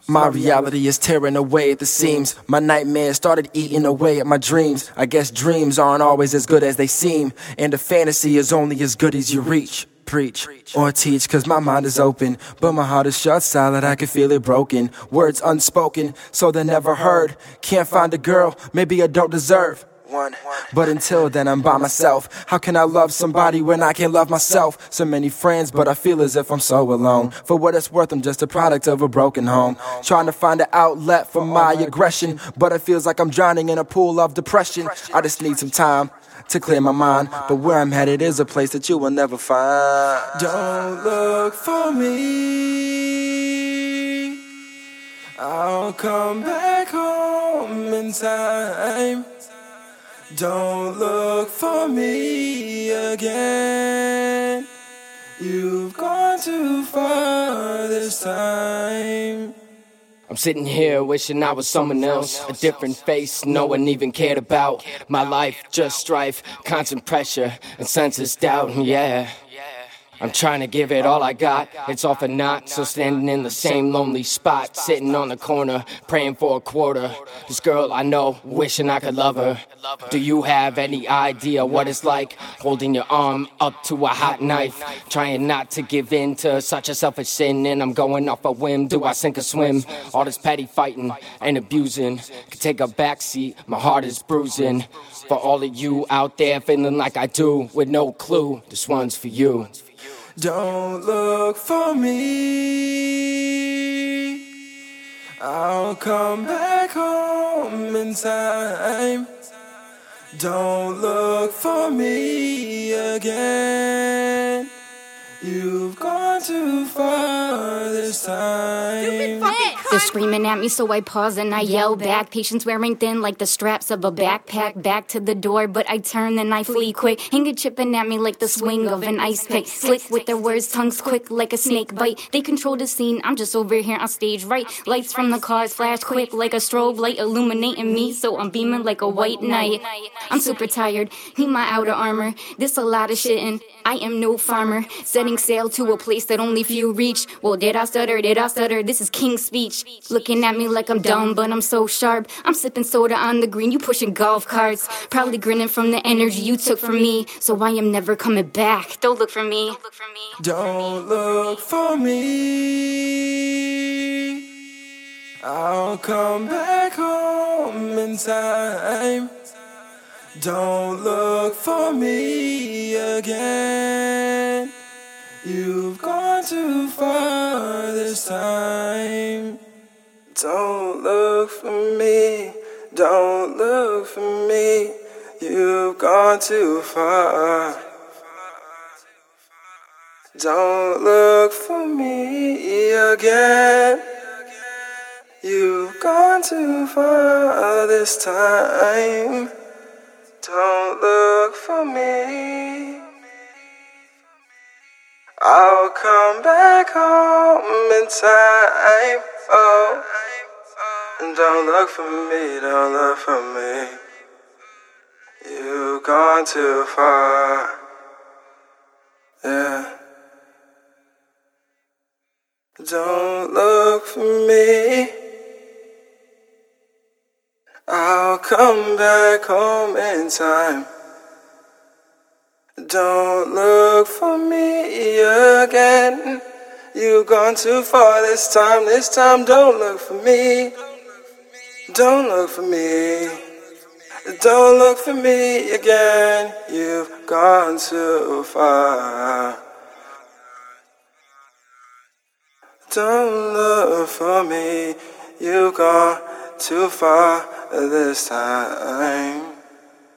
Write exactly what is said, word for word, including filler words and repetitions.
My reality is tearing away at the seams. My nightmares started eating away at my dreams. I guess dreams aren't always as good as they seem, and a fantasy is only as good as you reach. Preach or teach, cause my mind is open, but my heart is shut solid, I can feel it broken. Words unspoken, so they're never heard. Can't find a girl, maybe I don't deserve one. But until then I'm by myself. How can I love somebody when I can't love myself? So many friends, but I feel as if I'm so alone. For what it's worth, I'm just a product of a broken home, trying to find an outlet for my aggression, but it feels like I'm drowning in a pool of depression. I just need some time to clear my mind, but where I'm headed is a place that you will never find. Don't look for me, I'll come back home in time. Don't look for me again, you've gone too far this time. I'm sitting here wishing I was someone else, a different face no one even cared about. My life, just strife, constant pressure, and senseless doubt, yeah. I'm trying to give it all I got, it's all for naught. So standing in the same lonely spot, sitting on the corner, praying for a quarter. This girl I know, wishing I could love her. Do you have any idea what it's like, holding your arm up to a hot knife, trying not to give in to such a selfish sin? And I'm going off a whim, do I sink or swim? All this petty fighting and abusing could take a backseat, my heart is bruising. For all of you out there feeling like I do, with no clue, this one's for you. Don't look for me, I'll come back home in time. Don't look for me again, you've gone too far this time. They're screaming at me, so I pause and I yell back. Patience wearing thin like the straps of a backpack. Back to the door, but I turn and I flee quick. Anger chipping at me like the swing of an ice pick. Slick with their words, tongues quick like a snake bite. They control the scene, I'm just over here on stage right. Lights from the cars flash quick like a strobe light illuminating me, so I'm beaming like a white knight. I'm super tired, need my outer armor. This a lot of shitting, I am no farmer. Setting sail to a place that only few reach. Well, did I stutter, did I stutter? This is king speech. Looking at me like I'm dumb, but I'm so sharp. I'm sipping soda on the green, you pushing golf carts. Probably grinning from the energy you took from me, so I am never coming back. Don't look for me. Don't look for me, I'll come back home in time. Don't look for me again, you've gone too far this time. Don't look for me, don't look for me, you've gone too far. Don't look for me again, you've gone too far this time. Don't look for me, I'll come back home in time. Oh, don't look for me, don't look for me, you've gone too far. Yeah. Don't look for me, I'll come back home in time. Don't look for me again, you've gone too far this time. This time don't look for me, don't look for me, don't look for me again, you've gone too far. Don't look for me, you've gone too far this time.